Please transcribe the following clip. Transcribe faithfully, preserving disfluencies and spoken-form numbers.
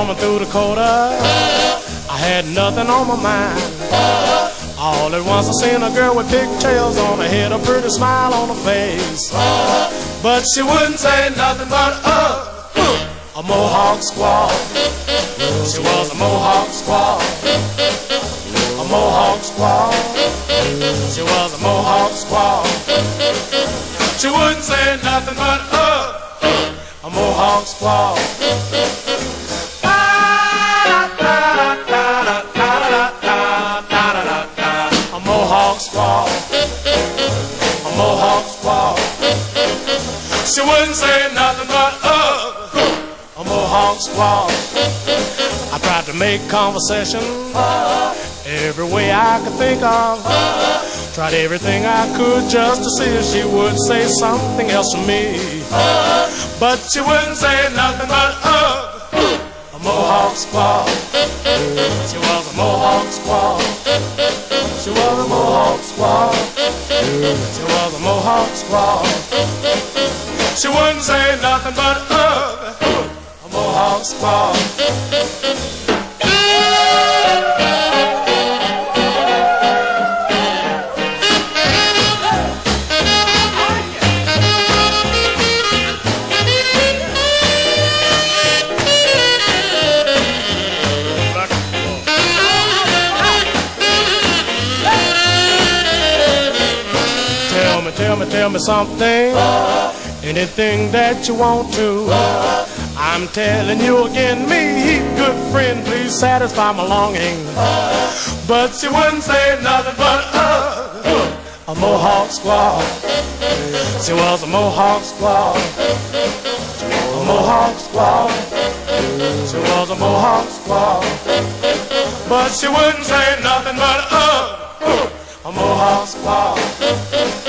coming through Dakota, I had nothing on my mind. All at once I seen a girl with pigtails on her head, a pretty smile on her face. But she wouldn't say nothing but uh, a Mohawk squaw. She was a Mohawk squaw. A Mohawk squaw. She was a Mohawk squaw. She wouldn't say nothing but uh, a Mohawk squaw. A Mohawk squaw. A Mohawk squaw. She wouldn't say nothing but uh, a Mohawk squaw. I tried to make conversation every way I could think of. Tried everything I could just to see if she would say something else to me. But she wouldn't say nothing but uh, a Mohawk squaw. She was a Mohawk squaw. She was a Mohawk squaw. She was a Mohawk squaw. She wouldn't say nothing but uh, a Mohawk squaw. Tell me, tell me, tell me something, anything that you want to. I'm telling you again, me, good friend, please satisfy my longing. But she wouldn't say nothing but uh, a Mohawk squaw. She was a Mohawk squaw. A Mohawk squaw. She was a Mohawk squaw. But she wouldn't say nothing but uh, a Mohawk squaw.